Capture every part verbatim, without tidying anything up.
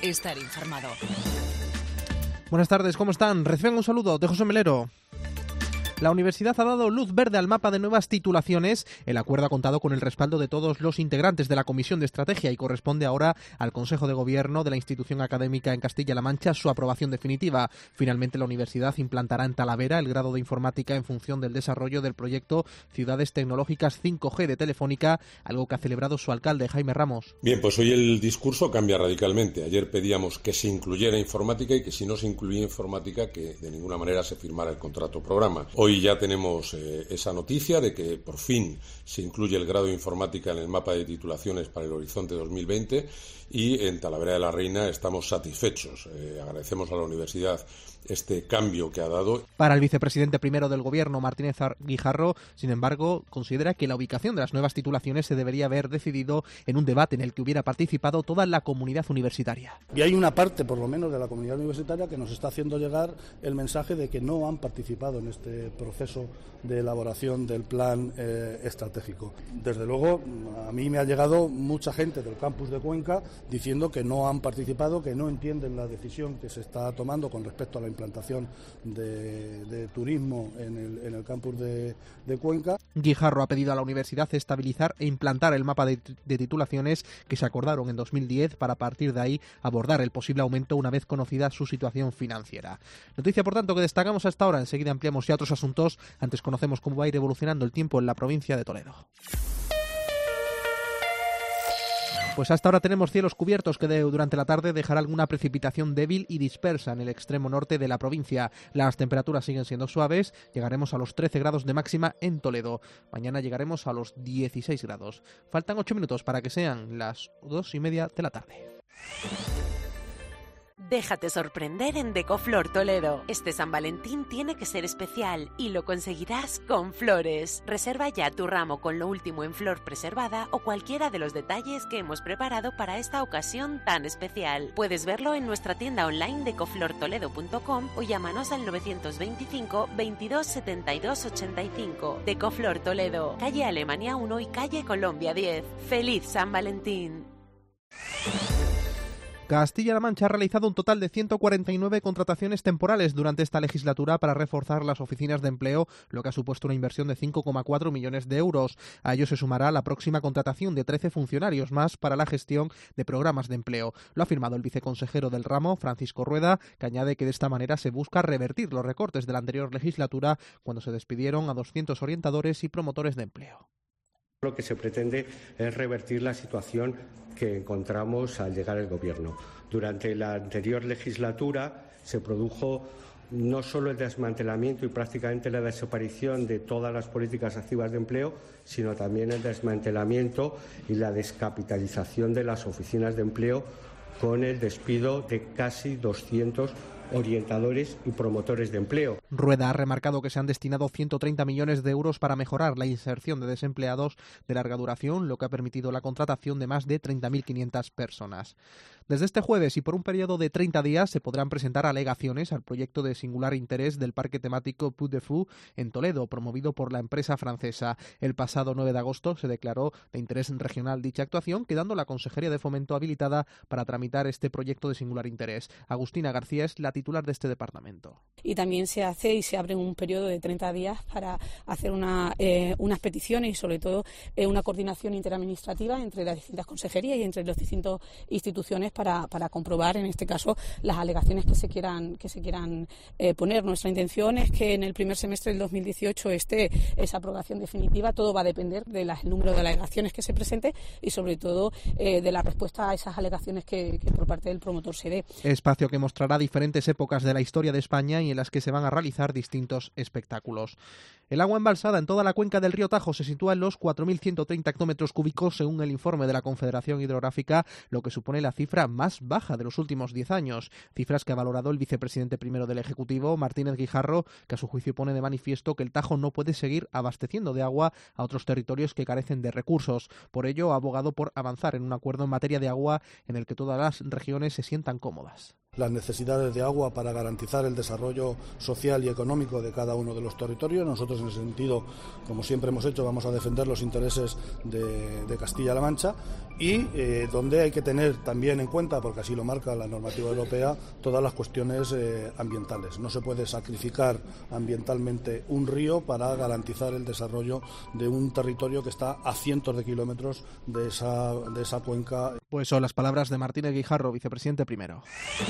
estar informado. Buenas tardes, ¿cómo están? Reciban un saludo de José Melero. La universidad ha dado luz verde al mapa de nuevas titulaciones. El acuerdo ha contado con el respaldo de todos los integrantes de la Comisión de Estrategia y corresponde ahora al Consejo de Gobierno de la institución académica en Castilla-La Mancha su aprobación definitiva. Finalmente, la universidad implantará en Talavera el grado de informática en función del desarrollo del proyecto Ciudades Tecnológicas cinco G de Telefónica, algo que ha celebrado su alcalde, Jaime Ramos. Bien, pues hoy el discurso cambia radicalmente. Ayer pedíamos que se incluyera informática y que si no se incluía informática, que de ninguna manera se firmara el contrato programa. Hoy Hoy ya tenemos eh, esa noticia de que por fin se incluye el grado de informática en el mapa de titulaciones para el horizonte dos mil veinte y en Talavera de la Reina estamos satisfechos. Eh, agradecemos a la universidad este cambio que ha dado. Para el vicepresidente primero del Gobierno, Martínez Guijarro, sin embargo, considera que la ubicación de las nuevas titulaciones se debería haber decidido en un debate en el que hubiera participado toda la comunidad universitaria. Y hay una parte, por lo menos, de la comunidad universitaria que nos está haciendo llegar el mensaje de que no han participado en este proceso de elaboración del plan eh, estratégico. Desde luego, a mí me ha llegado mucha gente del campus de Cuenca diciendo que no han participado, que no entienden la decisión que se está tomando con respecto a la implantación de, de turismo en el, en el campus de, de Cuenca. Guijarro ha pedido a la universidad estabilizar e implantar el mapa de, de titulaciones que se acordaron en dos mil diez para a partir de ahí abordar el posible aumento una vez conocida su situación financiera. Noticia, por tanto, que destacamos hasta ahora. Enseguida ampliamos ya otros asuntos. Antes conocemos cómo va a ir evolucionando el tiempo en la provincia de Toledo. Pues hasta ahora tenemos cielos cubiertos que de, durante la tarde dejará alguna precipitación débil y dispersa en el extremo norte de la provincia. Las temperaturas siguen siendo suaves, llegaremos a los trece grados de máxima en Toledo. Mañana llegaremos a los dieciséis grados. Faltan ocho minutos para que sean las dos y media de la tarde. Déjate sorprender en Decoflor Toledo. Este San Valentín tiene que ser especial y lo conseguirás con flores. Reserva ya tu ramo con lo último en flor preservada o cualquiera de los detalles que hemos preparado para esta ocasión tan especial. Puedes verlo en nuestra tienda online decoflor toledo punto com o llámanos al novecientos veinticinco veintidós setenta y dos ochenta y cinco. Decoflor Toledo, calle Alemania uno y calle Colombia diez. ¡Feliz San Valentín! Castilla-La Mancha ha realizado un total de ciento cuarenta y nueve contrataciones temporales durante esta legislatura para reforzar las oficinas de empleo, lo que ha supuesto una inversión de cinco coma cuatro millones de euros. A ello se sumará la próxima contratación de trece funcionarios más para la gestión de programas de empleo. Lo ha afirmado el viceconsejero del ramo, Francisco Rueda, que añade que de esta manera se busca revertir los recortes de la anterior legislatura cuando se despidieron a doscientos orientadores y promotores de empleo. Lo que se pretende es revertir la situación que encontramos al llegar al Gobierno. Durante la anterior legislatura se produjo no solo el desmantelamiento y prácticamente la desaparición de todas las políticas activas de empleo, sino también el desmantelamiento y la descapitalización de las oficinas de empleo con el despido de casi doscientos orientadores y promotores de empleo. Rueda ha remarcado que se han destinado ciento treinta millones de euros para mejorar la inserción de desempleados de larga duración, lo que ha permitido la contratación de más de treinta mil quinientas personas. Desde este jueves y por un periodo de treinta días se podrán presentar alegaciones al proyecto de singular interés del parque temático Puy de Fou en Toledo, promovido por la empresa francesa. El pasado nueve de agosto se declaró de interés regional dicha actuación, quedando la Consejería de Fomento habilitada para tramitar este proyecto de singular interés. Agustina García es la titular de este departamento. Y también se hace y se abre un periodo de treinta días para hacer una, eh, unas peticiones y sobre todo eh, una coordinación interadministrativa entre las distintas consejerías y entre las distintas instituciones para, para comprobar en este caso las alegaciones que se quieran, que se quieran eh, poner. Nuestra intención es que en el primer semestre del dos mil dieciocho esté esa aprobación definitiva. Todo va a depender del número de alegaciones que se presente y sobre todo eh, de la respuesta a esas alegaciones que, que por parte del promotor se dé. Espacio que mostrará diferentes épocas de la historia de España y en las que se van a realizar distintos espectáculos. El agua embalsada en toda la cuenca del río Tajo se sitúa en los cuatro mil ciento treinta hectómetros cúbicos según el informe de la Confederación Hidrográfica, lo que supone la cifra más baja de los últimos diez años. Cifras que ha valorado el vicepresidente primero del Ejecutivo, Martínez Guijarro, que a su juicio pone de manifiesto que el Tajo no puede seguir abasteciendo de agua a otros territorios que carecen de recursos. Por ello, ha abogado por avanzar en un acuerdo en materia de agua en el que todas las regiones se sientan cómodas. las necesidades de agua para garantizar el desarrollo social y económico de cada uno de los territorios. Nosotros, en ese sentido, como siempre hemos hecho, vamos a defender los intereses de, de Castilla-La Mancha y eh, donde hay que tener también en cuenta, porque así lo marca la normativa europea, todas las cuestiones eh, ambientales. No se puede sacrificar ambientalmente un río para garantizar el desarrollo de un territorio que está a cientos de kilómetros de esa, de esa cuenca. Pues son las palabras de Martínez Guijarro, vicepresidente primero.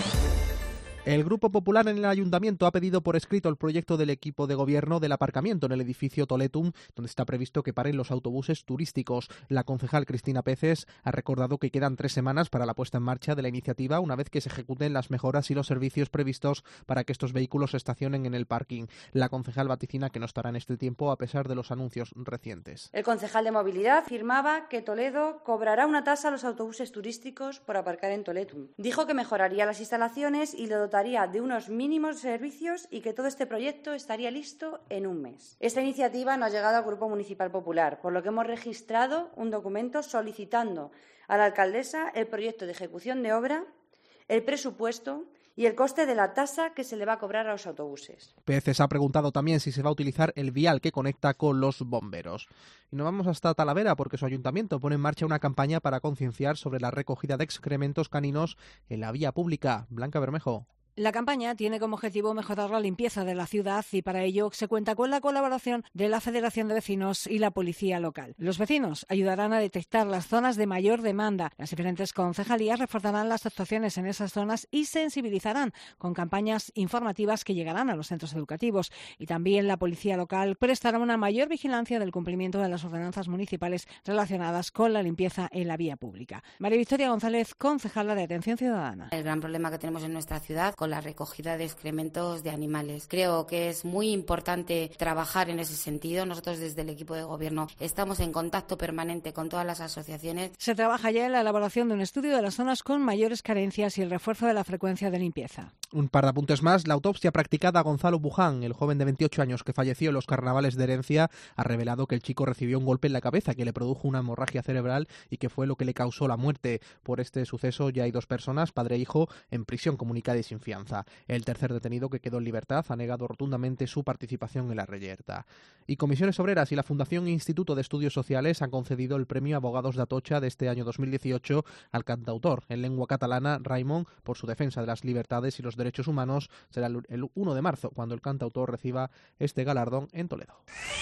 El Grupo Popular en el Ayuntamiento ha pedido por escrito el proyecto del equipo de gobierno del aparcamiento en el edificio Toletum, donde está previsto que paren los autobuses turísticos. La concejal Cristina Peces ha recordado que quedan tres semanas para la puesta en marcha de la iniciativa, una vez que se ejecuten las mejoras y los servicios previstos para que estos vehículos se estacionen en el parking. La concejal vaticina que no estará en este tiempo a pesar de los anuncios recientes. El concejal de Movilidad afirmaba que Toledo cobrará una tasa a los autobuses turísticos por aparcar en Toletum. Dijo que mejoraría las instalaciones y lo dotaría de unos mínimos servicios y que todo este proyecto estaría listo en un mes. Esta iniciativa no ha llegado al Grupo Municipal Popular, por lo que hemos registrado un documento solicitando a la alcaldesa el proyecto de ejecución de obra, el presupuesto y el coste de la tasa que se le va a cobrar a los autobuses. Peces ha preguntado también si se va a utilizar el vial que conecta con los bomberos. Y nos vamos hasta Talavera porque su ayuntamiento pone en marcha una campaña para concienciar sobre la recogida de excrementos caninos en la vía pública. Blanca Bermejo. La campaña tiene como objetivo mejorar la limpieza de la ciudad y para ello se cuenta con la colaboración de la Federación de Vecinos y la Policía Local. Los vecinos ayudarán a detectar las zonas de mayor demanda. Las diferentes concejalías reforzarán las actuaciones en esas zonas y sensibilizarán con campañas informativas que llegarán a los centros educativos. Y también la Policía Local prestará una mayor vigilancia del cumplimiento de las ordenanzas municipales relacionadas con la limpieza en la vía pública. María Victoria González, concejala de Atención Ciudadana. El gran problema que tenemos en nuestra ciudad con la recogida de excrementos de animales. Creo que es muy importante trabajar en ese sentido. Nosotros desde el equipo de gobierno estamos en contacto permanente con todas las asociaciones. Se trabaja ya en la elaboración de un estudio de las zonas con mayores carencias y el refuerzo de la frecuencia de limpieza. Un par de apuntes más. La autopsia practicada a Gonzalo Buján, el joven de veintiocho años que falleció en los carnavales de Herencia, ha revelado que el chico recibió un golpe en la cabeza que le produjo una hemorragia cerebral y que fue lo que le causó la muerte. Por este suceso ya hay dos personas, padre e hijo, en prisión comunicada y sin fianza. El tercer detenido, que quedó en libertad, ha negado rotundamente su participación en la reyerta. Y Comisiones Obreras y la Fundación Instituto de Estudios Sociales han concedido el premio Abogados de Atocha de este año dos mil dieciocho al cantautor en lengua catalana Raimon por su defensa de las libertades y los derechos humanos. Será el uno de marzo cuando el cantautor reciba este galardón en Toledo.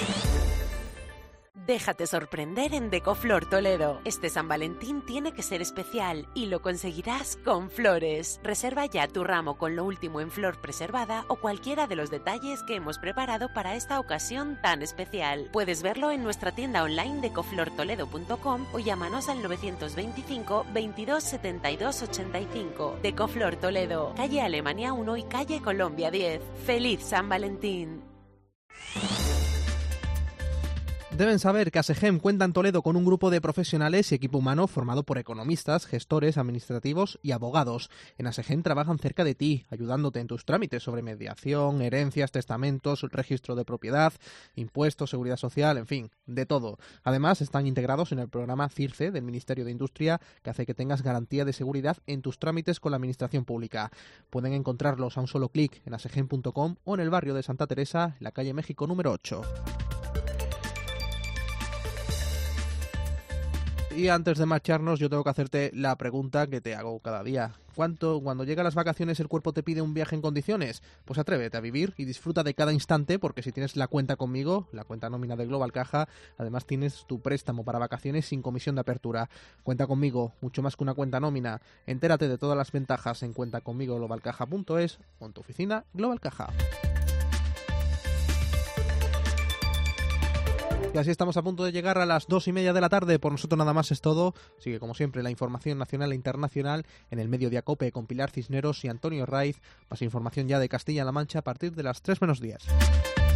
Déjate sorprender en Decoflor Toledo. Este San Valentín tiene que ser especial y lo conseguirás con flores. Reserva ya tu ramo con lo último en flor preservada o cualquiera de los detalles que hemos preparado para esta ocasión tan especial. Puedes verlo en nuestra tienda online decoflor toledo punto com o llámanos al novecientos veinticinco veintidós setenta y dos ochenta y cinco. Decoflor Toledo, calle Alemania uno y calle Colombia diez. ¡Feliz San Valentín! Deben saber que ASEGEM cuenta en Toledo con un grupo de profesionales y equipo humano formado por economistas, gestores, administrativos y abogados. En ASEGEM trabajan cerca de ti, ayudándote en tus trámites sobre mediación, herencias, testamentos, registro de propiedad, impuestos, seguridad social, en fin, de todo. Además, están integrados en el programa CIRCE del Ministerio de Industria, que hace que tengas garantía de seguridad en tus trámites con la Administración Pública. Pueden encontrarlos a un solo clic en asegem punto com o en el barrio de Santa Teresa, en la calle México número ocho. Y antes de marcharnos, yo tengo que hacerte la pregunta que te hago cada día. ¿Cuánto, cuando llegan las vacaciones, el cuerpo te pide un viaje en condiciones? Pues atrévete a vivir y disfruta de cada instante, porque si tienes la cuenta conmigo, la cuenta nómina de Global Caja, además tienes tu préstamo para vacaciones sin comisión de apertura. Cuenta conmigo, mucho más que una cuenta nómina. Entérate de todas las ventajas en cuenta conmigo global caja punto es o en tu oficina Global Caja. Y así estamos a punto de llegar a las dos y media de la tarde. Por nosotros nada más es todo. Sigue como siempre la información nacional e internacional en el Mediodía COPE con Pilar Cisneros y Antonio Raiz. Más información ya de Castilla-La Mancha a partir de las tres menos diez.